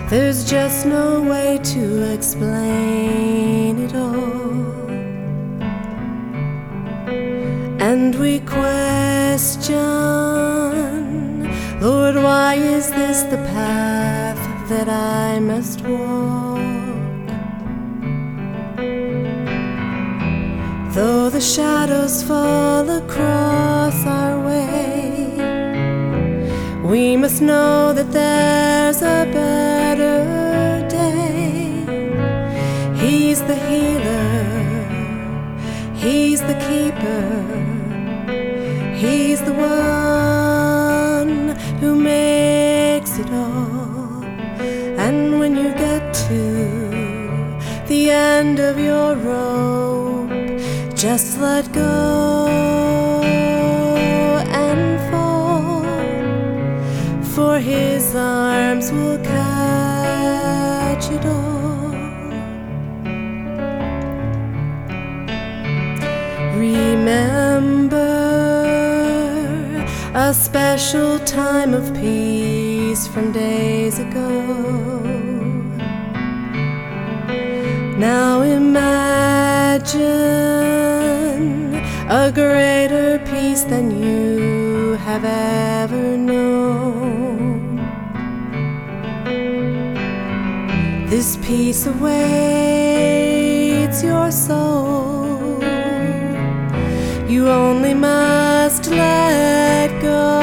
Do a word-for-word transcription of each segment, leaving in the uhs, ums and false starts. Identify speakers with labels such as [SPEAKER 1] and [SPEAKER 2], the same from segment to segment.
[SPEAKER 1] There's just no way to explain it all. And we question, Lord, why is this the path that I must walk? Though the shadows fall across our way, we must know that there's a better day. He's the healer, He's the keeper, He's the one who makes it all. And when you get to the end of your rope, just let go and fall, for His arms will catch it all. Remember a special time of peace from days ago. Now imagine a greater peace than you have ever known. This peace awaits your soul. You only must let go.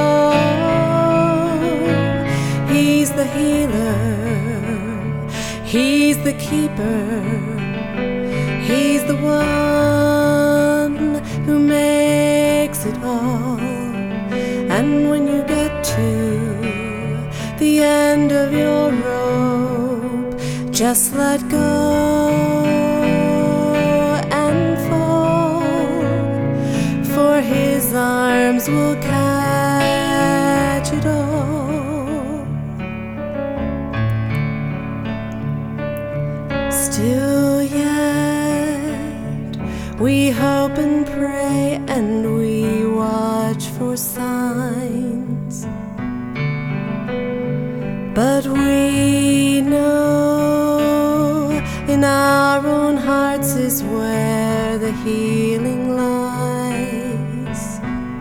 [SPEAKER 1] He's the healer, He's the keeper, He's the one who makes it all. And when you get to the end of your rope, just let go and fall, for His arms will catch it all. Still yet we hope and pray, and we watch for signs, but we know in our own hearts is where the healing lies.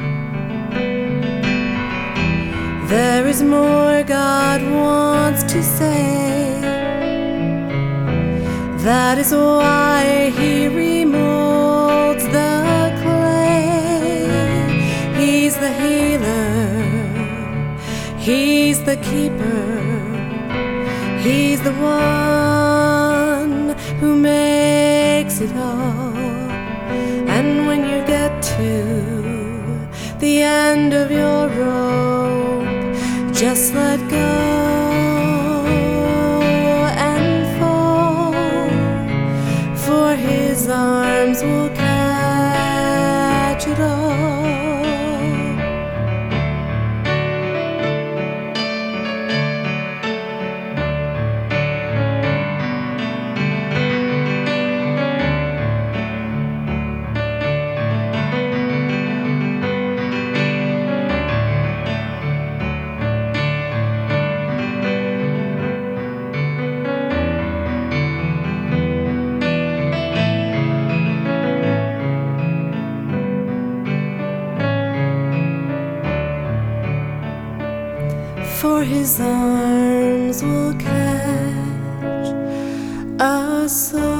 [SPEAKER 1] There is more God wants to say. That is why He remolds the clay. He's the healer, He's the keeper, He's the one who makes it all. And when you get to the end of your rope, just let go and fall, for His arms will catch it all. For His arms will catch us all.